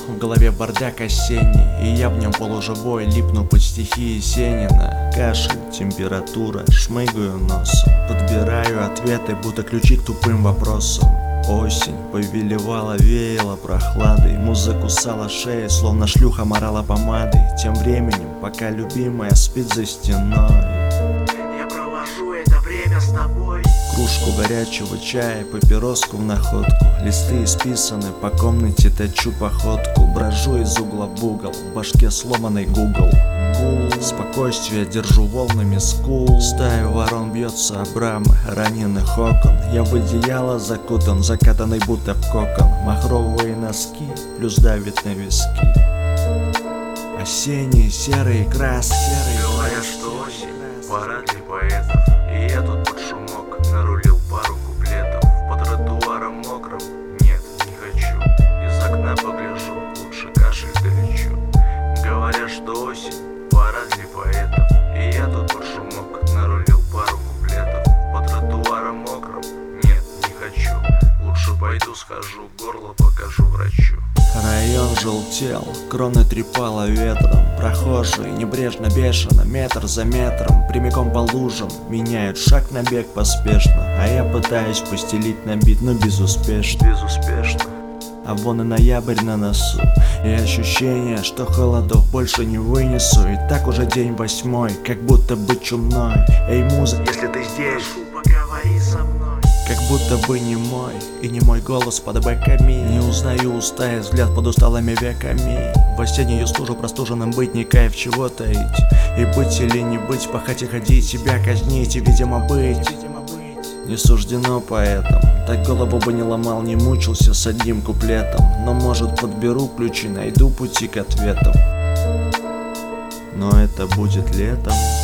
В голове бардак осенний, и я в нем полуживой, липну под стихи Есенина. Кашель, температура, шмыгаю носом, подбираю ответы, будто ключи к тупым вопросам. Осень повелевала, веяла прохладой, муза кусала шеи, словно шлюха морала помадой. Тем временем, пока любимая спит за стеной, я провожу это время с тобой. Кружку горячего чая, папироску в находку, листы исписаны, по комнате точу походку, брожу из угла в угол, в башке сломанный Google. Спокойствие держу волнами скул, стая ворон бьется об рамы раненых окон. Я в одеяло закутан, закатанный будто в кокон, махровые носки плюс давит на виски. Осенние серые краски. Говорят, что осень, пора для поэтов, и я тут под шумок нарулил пару куплетов. По тротуарам мокрым, нет, не хочу, из окна погляжу, лучше кашель долечу. Говорят, что осень, пора для поэтов, и я тут под шумок нарулил пару куплетов. По тротуарам мокрым, нет, не хочу, лучше пойду схожу, горло покажу врачу. Район желтел, кроны трепало ветром. Прохожие небрежно, бешено, метр за метром, прямиком по лужам меняют шаг на бег поспешно. А я пытаюсь постелить на бит, но безуспешно. А вон и ноябрь на носу, и ощущение, что холодов больше не вынесу. И так уже день 8, как будто бы чумной. Эй, муза, если ты здесь, поговори со мной. как будто бы не мой, и не мой голос под бэками. Не узнаю устая взгляд под усталыми веками. В осеннюю стужу простуженным быть не кайф, чего таить. И быть или не быть, пахать и ходить, себя казнить и, видимо, быть не суждено поэтам. Так голову бы не ломал, не мучился с одним куплетом. Но может подберу ключи, найду пути к ответам. Но это будет летом.